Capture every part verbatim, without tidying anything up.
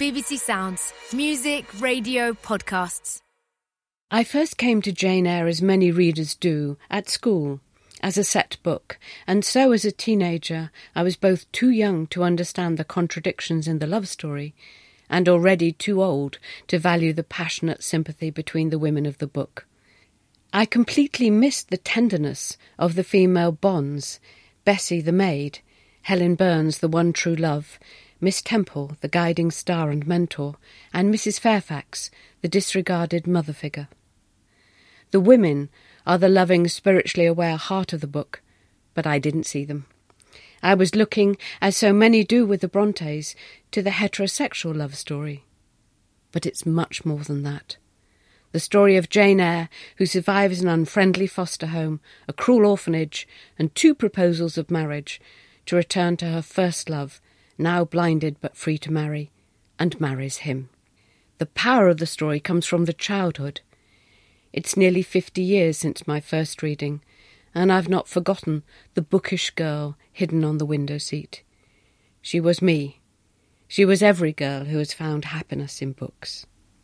B B C Sounds. Music, radio, podcasts. I first came to Jane Eyre, as many readers do, at school, as a set book, and so as a teenager I was both too young to understand the contradictions in the love story, and already too old to value the passionate sympathy between the women of the book. I completely missed the tenderness of the female bonds, Bessie the maid, Helen Burns the one true love, Miss Temple the guiding star and mentor, and Missus Fairfax the disregarded mother figure. The women are the loving, spiritually aware heart of the book, but I didn't see them. I was looking, as so many do with the Brontes, to the heterosexual love story. But it's much more than that. The story of Jane Eyre, who survives an unfriendly foster home, a cruel orphanage, and two proposals of marriage, to return to her first love, now blinded but free to marry, and marries him. The power of the story comes from the childhood. It's nearly fifty years since my first reading, and I've not forgotten the bookish girl hidden on the window seat. She was me. She was every girl who has found happiness in books.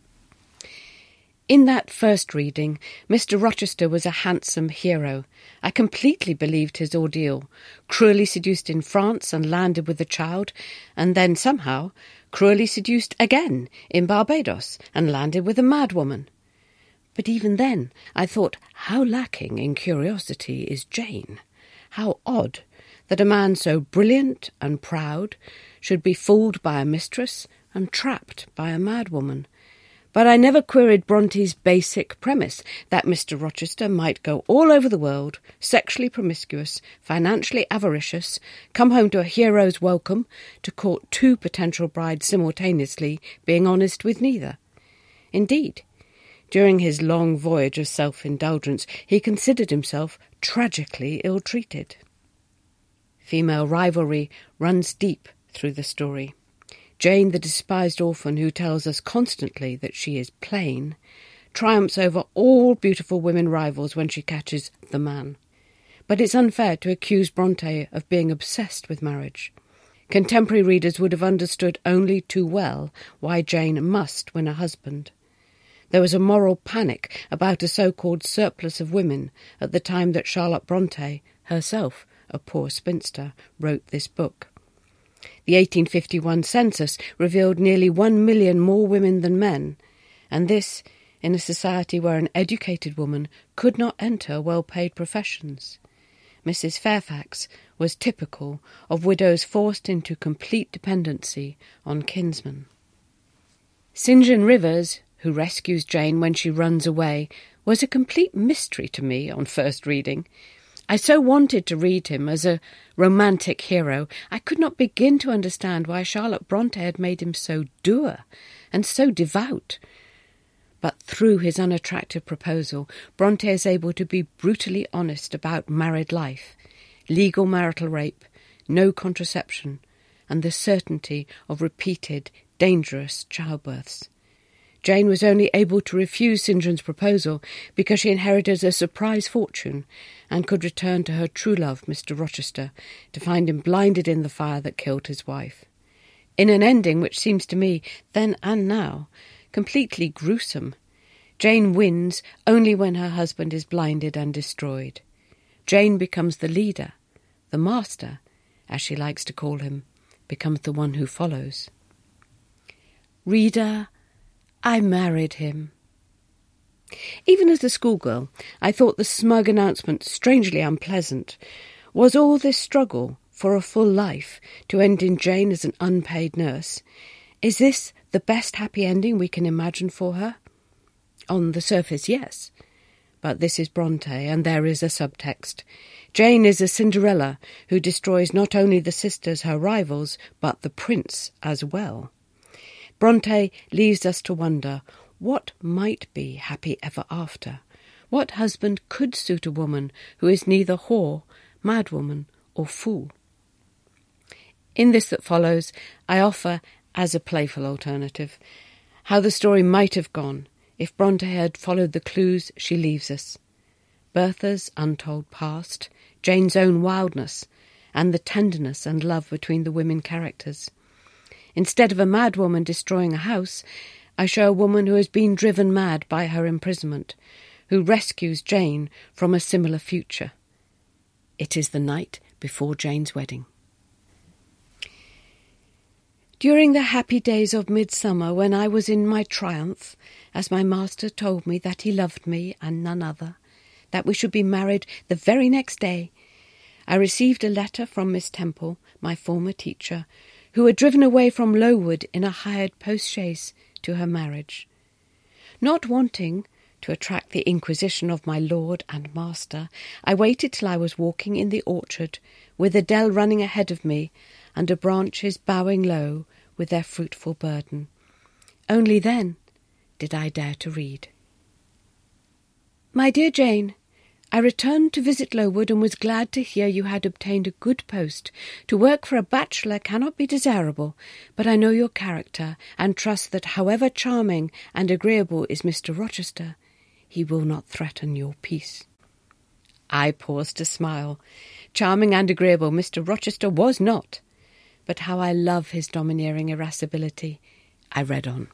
In that first reading, Mister Rochester was a handsome hero. I completely believed his ordeal, cruelly seduced in France and landed with the child, and then somehow cruelly seduced again in Barbados and landed with a madwoman. But even then I thought, how lacking in curiosity is Jane? How odd that a man so brilliant and proud should be fooled by a mistress and trapped by a madwoman. But I never queried Bronte's basic premise, that Mister Rochester might go all over the world, sexually promiscuous, financially avaricious, come home to a hero's welcome, to court two potential brides simultaneously, being honest with neither. Indeed, during his long voyage of self-indulgence, he considered himself tragically ill-treated. Female rivalry runs deep through the story. Jane, the despised orphan who tells us constantly that she is plain, triumphs over all beautiful women rivals when she catches the man. But it's unfair to accuse Bronte of being obsessed with marriage. Contemporary readers would have understood only too well why Jane must win a husband. There was a moral panic about a so-called surplus of women at the time that Charlotte Bronte, herself a poor spinster, wrote this book. The eighteen fifty-one census revealed nearly one million more women than men, and this in a society where an educated woman could not enter well-paid professions. Missus Fairfax was typical of widows forced into complete dependency on kinsmen. St John Rivers, who rescues Jane when she runs away, was a complete mystery to me on first reading. I so wanted to read him as a romantic hero, I could not begin to understand why Charlotte Bronte had made him so dour and so devout. But through his unattractive proposal, Bronte is able to be brutally honest about married life, legal marital rape, no contraception, and the certainty of repeated, dangerous childbirths. Jane was only able to refuse St John's proposal because she inherited a surprise fortune and could return to her true love, Mister Rochester, to find him blinded in the fire that killed his wife. In an ending which seems to me, then and now, completely gruesome, Jane wins only when her husband is blinded and destroyed. Jane becomes the leader, the master, as she likes to call him, becomes the one who follows. Reader, I married him. Even as a schoolgirl, I thought the smug announcement strangely unpleasant. Was all this struggle for a full life to end in Jane as an unpaid nurse? Is this the best happy ending we can imagine for her? On the surface, yes. But this is Bronte, and there is a subtext. Jane is a Cinderella who destroys not only the sisters, her rivals, but the prince as well. Bronte leaves us to wonder, what might be happy ever after? What husband could suit a woman who is neither whore, madwoman, or fool? In this that follows, I offer, as a playful alternative, how the story might have gone if Bronte had followed the clues she leaves us. Bertha's untold past, Jane's own wildness, and the tenderness and love between the women characters. Instead of a mad woman destroying a house, I show a woman who has been driven mad by her imprisonment, who rescues Jane from a similar future. It is the night before Jane's wedding. During the happy days of midsummer, when I was in my triumph, as my master told me that he loved me and none other, that we should be married the very next day, I received a letter from Miss Temple, my former teacher, who had driven away from Lowood in a hired post-chaise to her marriage. Not wanting to attract the inquisition of my lord and master, I waited till I was walking in the orchard, with Adele running ahead of me, under branches bowing low with their fruitful burden. Only then did I dare to read. My dear Jane, I returned to visit Lowood and was glad to hear you had obtained a good post. To work for a bachelor cannot be desirable, but I know your character, and trust that however charming and agreeable is Mister Rochester, he will not threaten your peace. I paused to smile. Charming and agreeable Mister Rochester was not, but how I love his domineering irascibility. I read on.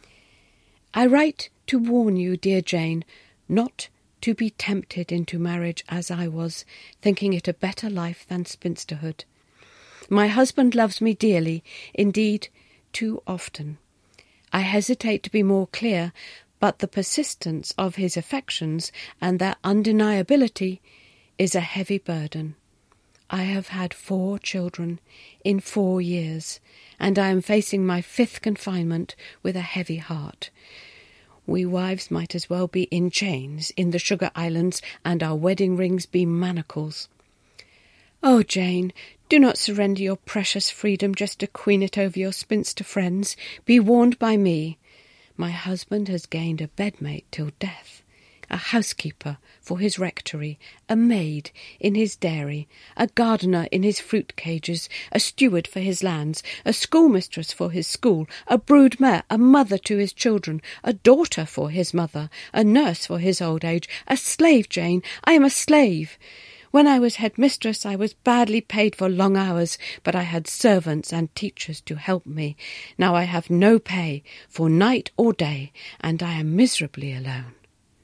I write to warn you, dear Jane, not to be tempted into marriage as I was, thinking it a better life than spinsterhood. My husband loves me dearly, indeed, too often. I hesitate to be more clear, but the persistence of his affections and their undeniability is a heavy burden. I have had four children in four years, and I am facing my fifth confinement with a heavy heart. We wives might as well be in chains in the Sugar Islands, and our wedding rings be manacles. Oh, Jane, do not surrender your precious freedom just to queen it over your spinster friends. Be warned by me. My husband has gained a bedmate till death, a housekeeper for his rectory, a maid in his dairy, a gardener in his fruit cages, a steward for his lands, a schoolmistress for his school, a broodmare, a mother to his children, a daughter for his mother, a nurse for his old age, a slave, Jane. I am a slave. When I was headmistress, I was badly paid for long hours, but I had servants and teachers to help me. Now I have no pay for night or day, and I am miserably alone.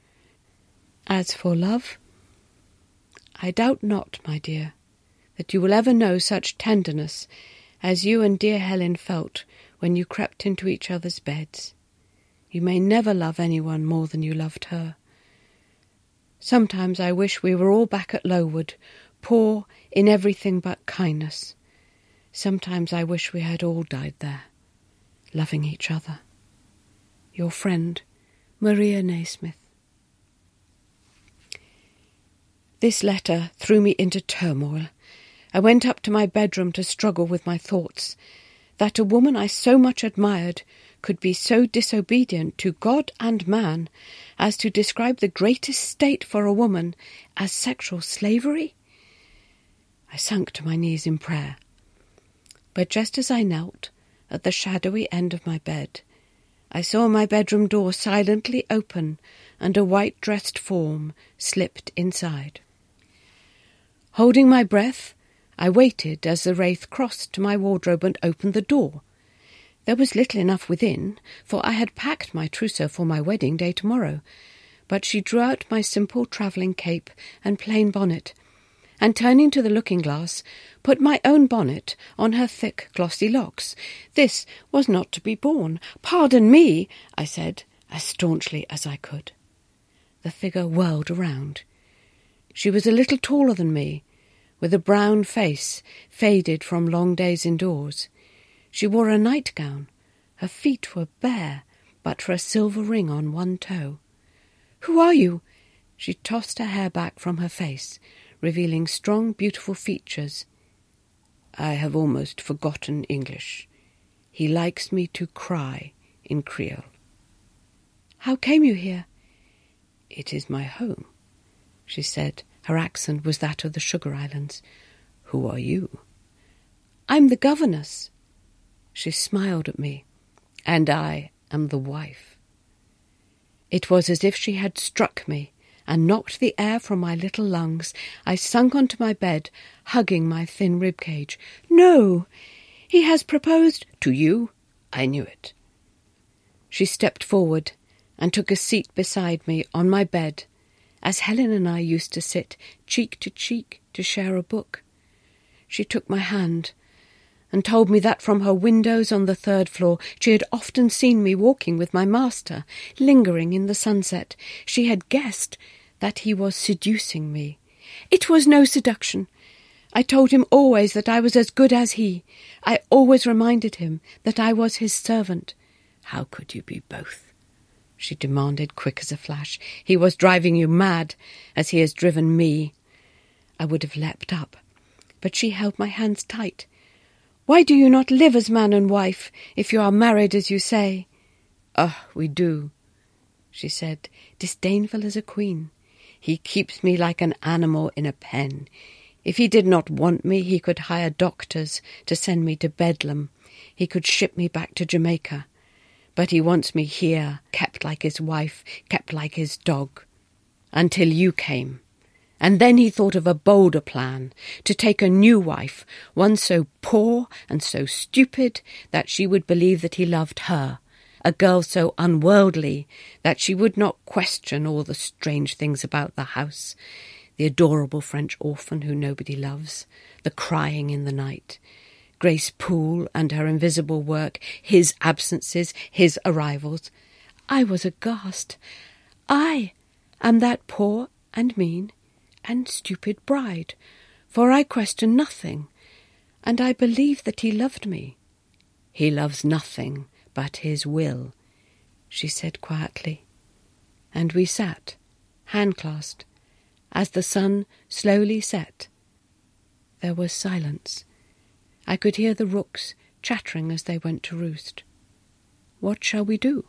As for love, I doubt not, my dear, that you will ever know such tenderness as you and dear Helen felt when you crept into each other's beds. You may never love anyone more than you loved her. Sometimes I wish we were all back at Lowood, poor in everything but kindness. Sometimes I wish we had all died there, loving each other. Your friend, Maria Naismith. This letter threw me into turmoil. I went up to my bedroom to struggle with my thoughts. That a woman I so much admired could be so disobedient to God and man as to describe the greatest state for a woman as sexual slavery? I sunk to my knees in prayer. But just as I knelt at the shadowy end of my bed, I saw my bedroom door silently open and a white-dressed form slipped inside. Holding my breath, I waited as the wraith crossed to my wardrobe and opened the door. There was little enough within, for I had packed my trousseau for my wedding day tomorrow, but she drew out my simple travelling cape and plain bonnet, and turning to the looking-glass, put my own bonnet on her thick, glossy locks. This was not to be borne. "Pardon me," I said, as staunchly as I could. The figure whirled around. She was a little taller than me, with a brown face faded from long days indoors. She wore a nightgown. Her feet were bare, but for a silver ring on one toe. "Who are you?" She tossed her hair back from her face, revealing strong, beautiful features. "I have almost forgotten English. He likes me to cry in Creole." "How came you here?" "It is my home," she said. Her accent was that of the Sugar Islands. "Who are you?" "I'm the governess." She smiled at me. "And I am the wife." It was as if she had struck me and knocked the air from my little lungs. I sunk onto my bed, hugging my thin ribcage. "No, he has proposed to you." I knew it. She stepped forward and took a seat beside me on my bed, as Helen and I used to sit cheek to cheek to share a book. She took my hand and told me that from her windows on the third floor she had often seen me walking with my master, lingering in the sunset. She had guessed that he was seducing me. It was no seduction. I told him always that I was as good as he. I always reminded him that I was his servant. How could you be both? She demanded, quick as a flash. He was driving you mad, as he has driven me. I would have leapt up, but she held my hands tight. Why do you not live as man and wife, if you are married as you say? Ah, oh, we do, she said, disdainful as a queen. He keeps me like an animal in a pen. If he did not want me, he could hire doctors to send me to Bedlam. He could ship me back to Jamaica. But he wants me here, kept like his wife, kept like his dog. Until you came. And then he thought of a bolder plan, to take a new wife, one so poor and so stupid that she would believe that he loved her, a girl so unworldly that she would not question all the strange things about the house, the adorable French orphan who nobody loves, the crying in the night, Grace Poole and her invisible work, his absences, his arrivals. I was aghast. I am that poor and mean and stupid bride, for I question nothing, and I believe that he loved me. He loves nothing but his will, she said quietly, and we sat, hand-clasped, as the sun slowly set. There was silence. I could hear the rooks chattering as they went to roost. What shall we do?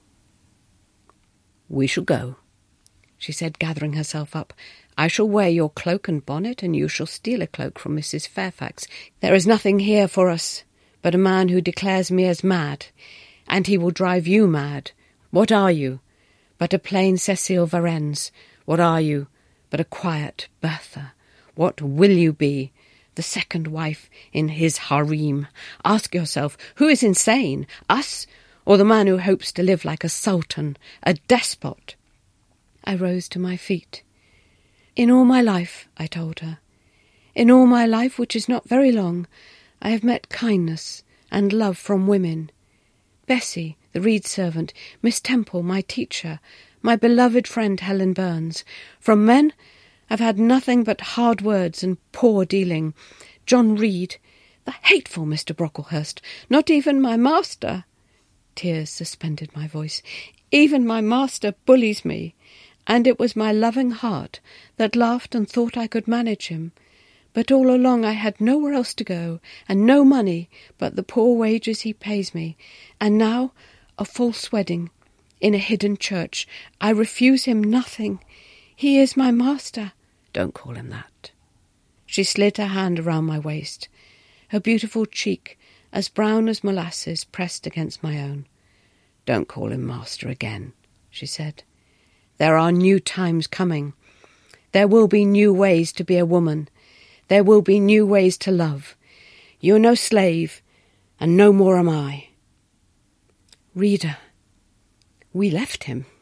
We shall go, she said, gathering herself up. I shall wear your cloak and bonnet, and you shall steal a cloak from Missus Fairfax. There is nothing here for us but a man who declares me as mad, and he will drive you mad. What are you? But a plain Cecile Varens. What are you? But a quiet Bertha. What will you be? The second wife in his harem. Ask yourself, who is insane, us or the man who hopes to live like a sultan, a despot? I rose to my feet. In all my life, I told her, in all my life, which is not very long, I have met kindness and love from women. Bessie, the reed servant, Miss Temple, my teacher, my beloved friend Helen Burns. From men I've had nothing but hard words and poor dealing. John Reed, the hateful Mister Brocklehurst, not even my master. Tears suspended my voice. Even my master bullies me, and it was my loving heart that laughed and thought I could manage him. But all along I had nowhere else to go, and no money but the poor wages he pays me. And now a false wedding in a hidden church. I refuse him nothing. He is my master. Don't call him that. She slid her hand around my waist, her beautiful cheek, as brown as molasses, pressed against my own. Don't call him master again, she said. There are new times coming. There will be new ways to be a woman. There will be new ways to love. You're no slave, and no more am I. Reader, we left him.